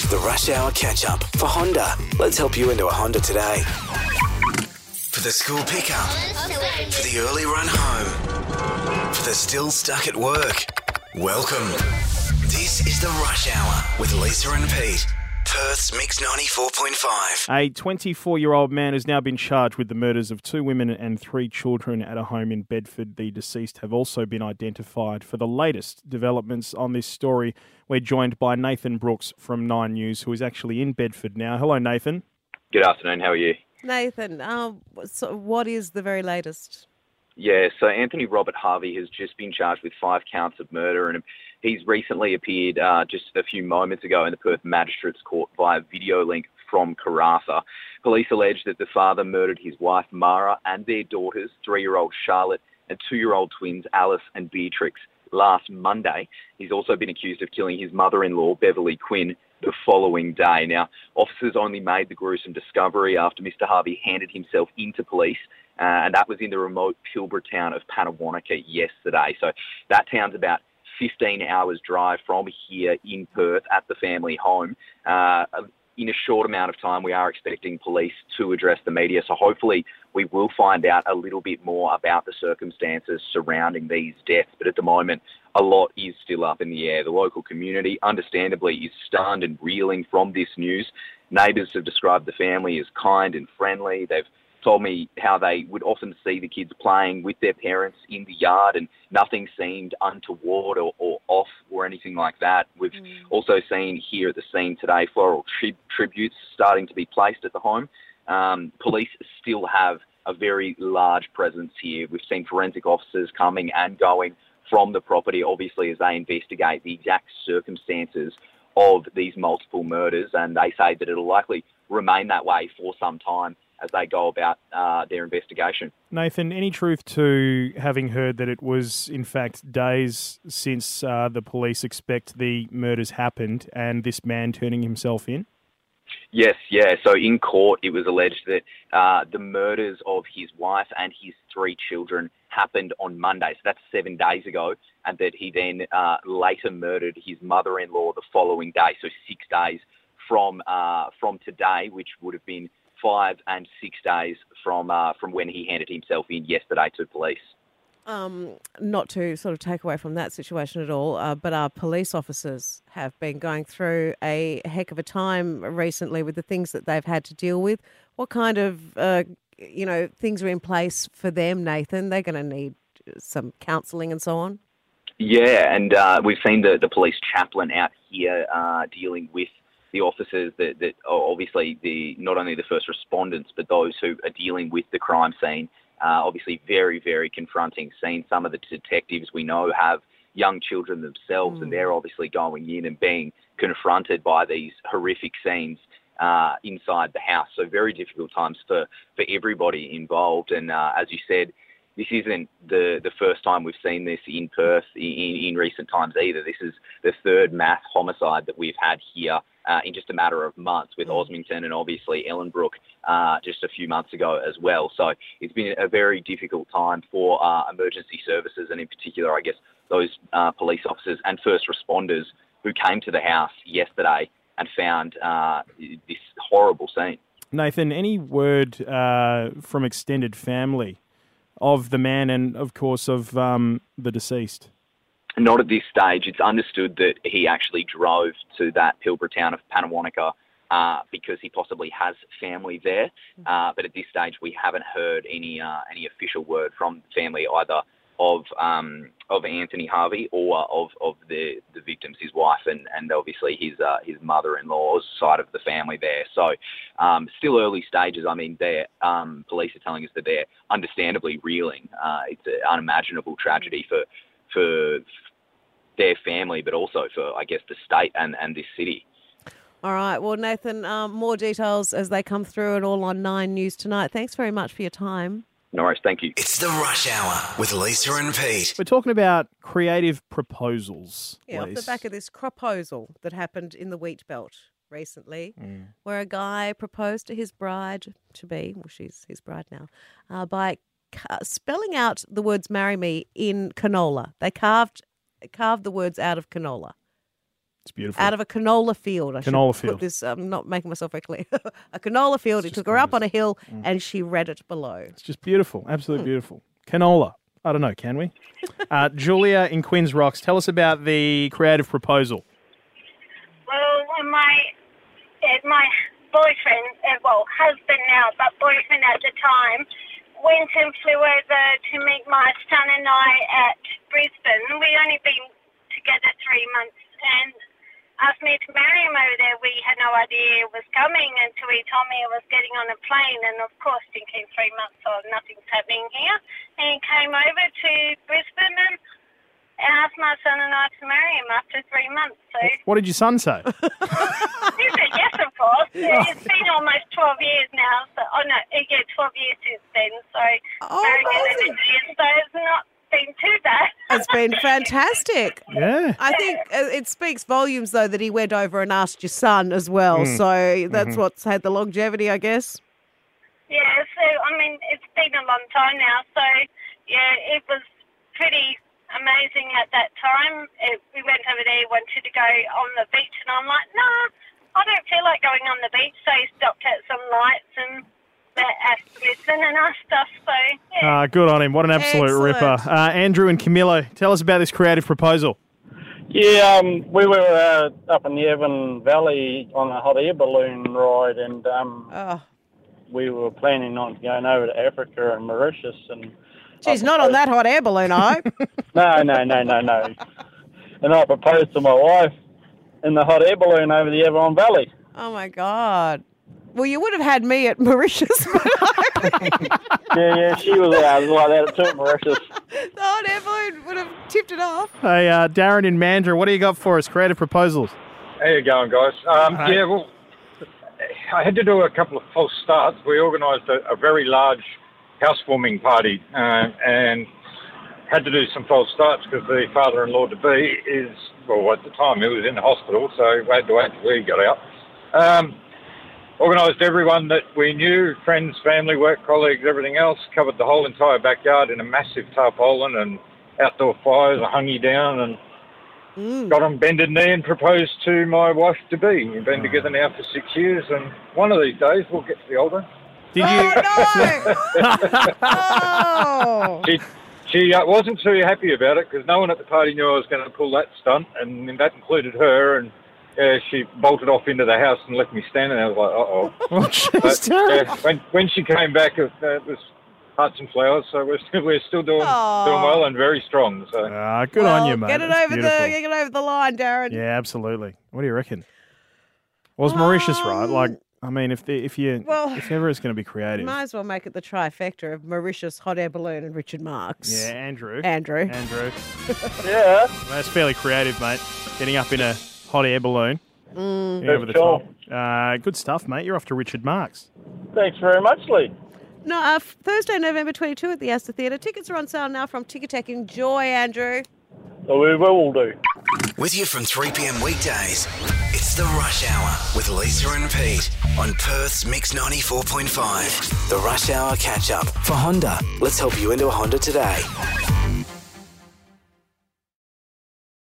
The Rush Hour Catch-Up for Honda. Let's help you into a Honda today. For the school pickup, for the early run home, for the still stuck at work. Welcome. This is The Rush Hour with Lisa and Pete. Perth's Mix 94.5. A 24-year-old man has now been charged with the murders of 2 women and 3 children at a home in Bedford. The deceased have also been identified. For the latest developments on this story, we're joined by Nathan Brooks from 9 News, who is actually in Bedford now. Hello, Nathan. Good afternoon. How are you? Nathan, so what is the very latest? Yeah, so Anthony Robert Harvey has just been charged with 5 counts of murder, and he's recently appeared just a few moments ago in the Perth Magistrates Court via video link from Karratha. Police allege that the father murdered his wife Mara and their daughters, 3-year-old Charlotte and 2-year-old twins Alice and Beatrix, last Monday. He's also been accused of killing his mother-in-law, Beverly Quinn, the following day. Now, officers only made the gruesome discovery after Mr. Harvey handed himself into police, and that was in the remote Pilbara town of Pannawonica yesterday. So that town's about 15 hours drive from here in Perth at the family home. In a short amount of time, we are expecting police to address the media, so hopefully we will find out a little bit more about the circumstances surrounding these deaths. But at the moment, a lot is still up in the air. The local community, understandably, is stunned and reeling from this news. Neighbours have described the family as kind and friendly. They've told me how they would often see the kids playing with their parents in the yard and nothing seemed untoward or off or anything like that. We've also seen here at the scene today floral tributes starting to be placed at the home. Police still have a very large presence here. We've seen forensic officers coming and going from the property, obviously, as they investigate the exact circumstances of these multiple murders, and they say that it'll likely remain that way for some time as they go about their investigation. Nathan, any truth to having heard that it was, in fact, days since the police expect the murders happened and this man turning himself in? Yes, yeah. So in court, it was alleged that the murders of his wife and his 3 children happened on Monday. So that's 7 days ago, and that he then later murdered his mother-in-law the following day. So 6 days from today, which would have been 5 and 6 days from when he handed himself in yesterday to police. Not to sort of take away from that situation at all, but our police officers have been going through a heck of a time recently with the things that they've had to deal with. What kind of, things are in place for them, Nathan? They're going to need some counselling and so on? Yeah, and we've seen the police chaplain out here dealing with the officers that are obviously not only the first respondents, but those who are dealing with the crime scene. Obviously very, very confronting scene. Some of the detectives we know have young children themselves, and they're obviously going in and being confronted by these horrific scenes inside the house. So very difficult times for everybody involved. And as you said, this isn't the first time we've seen this in Perth in recent times either. This is the 3rd mass homicide that we've had here in just a matter of months, with Osmington and obviously Ellenbrook just a few months ago as well. So it's been a very difficult time for emergency services, and in particular, I guess, those police officers and first responders who came to the house yesterday and found this horrible scene. Nathan, any word from extended family of the man and, of course, of the deceased? Not at this stage. It's understood that he actually drove to that Pilbara town of Pannawonica because he possibly has family there. But at this stage, we haven't heard any official word from the family either of Anthony Harvey or of the victims, his wife and obviously his mother-in-law's side of the family there. So still early stages. I mean, police are telling us that they're understandably reeling. It's an unimaginable tragedy for their family, but also for, I guess, the state and this city. All right. Well, Nathan, more details as they come through and all on 9 News tonight. Thanks very much for your time. No worries. Thank you. It's The Rush Hour with Lisa and Pete. We're talking about creative proposals. Yeah, off the back of this proposal that happened in the Wheat Belt recently, where a guy proposed to his bride-to-be, well, she's his bride now, by spelling out the words "marry me" in canola. They carved the words out of canola. It's beautiful. Out of a canola field. I Canola should field. Put this, I'm not making myself very clear. A canola field. He took her up on a hill and she read it below. It's just beautiful. Absolutely beautiful. Canola. I don't know, can we? Julia in Quinns Rocks, tell us about the creative proposal. Well, my boyfriend, husband now, but boyfriend at the time, went and flew over to meet my son and I at Brisbane. We'd only been together 3 months and asked me to marry him over there. We had no idea it was coming until he told me I was getting on a plane, and of course thinking 3 months, nothing's happening here. And he came over to Brisbane and asked my son and I to marry him after 3 months. So What did your son say? he said yes, of course. It's been almost 12 years now. 12 years since then. So very good. So it's not been too bad. It's been fantastic. Yeah. I think it speaks volumes, though, that he went over and asked your son as well. So that's what's had the longevity, I guess. Yeah, so, it's been a long time now. So, yeah, it was pretty amazing at that time. We went over there, wanted to go on the beach, and I'm like, I don't feel like going on the beach. So he stopped at some lights and at Brisbane and us stuff. So, yeah. Good on him. What an absolute Excellent. ripper. Andrew and Camillo, tell us about this creative proposal. Yeah, we were up in the Evan Valley on a hot air balloon ride, and we were planning on going over to Africa and Mauritius. And She's not on that hot air balloon, I hope. No. And I proposed to my wife in the hot air balloon over the Avon Valley. Oh, my God. Well, you would have had me at Mauritius. Yeah, she was like that too at Mauritius. The hot air balloon would have tipped it off. Hey, Darren in Mandurah, what do you got for us? Creative proposals. How you going, guys? Yeah, well, I had to do a couple of false starts. We organised a very large housewarming party and had to do some false starts because the father-in-law-to-be is, well, at the time he was in the hospital, so we had to wait until he got out. Organised everyone that we knew, friends, family, work colleagues, everything else, covered the whole entire backyard in a massive tarpaulin and outdoor fires. I hung you down and got on bended knee and proposed to my wife-to-be. We've been together now for 6 years, and one of these days we'll get to the older. Did you? Oh, no! She wasn't too happy about it because no one at the party knew I was going to pull that stunt, and that included her, and she bolted off into the house and left me standing there. I was like, uh-oh. Oh, jeez, Darren. When she came back, it was hearts and flowers, so we're still doing well and very strong. So good on you, mate. Get it That's over the line, Darren. Yeah, absolutely. What do you reckon? Was Mauritius right? Like, I mean, if ever it's going to be creative. Might as well make it the trifecta of Mauritius, hot air balloon, and Richard Marx. Yeah, Andrew. Yeah. That's fairly creative, mate. Getting up in a hot air balloon. Over the sure. top. Good stuff, mate. You're off to Richard Marx. Thanks very much, Lee. No, Thursday, November 22 at the Astor Theatre. Tickets are on sale now from Ticketek. Enjoy, Andrew. So we will do. With you from 3 p.m. weekdays, it's The Rush Hour with Lisa and Pete on Perth's Mix 94.5. The Rush Hour catch-up for Honda. Let's help you into a Honda today.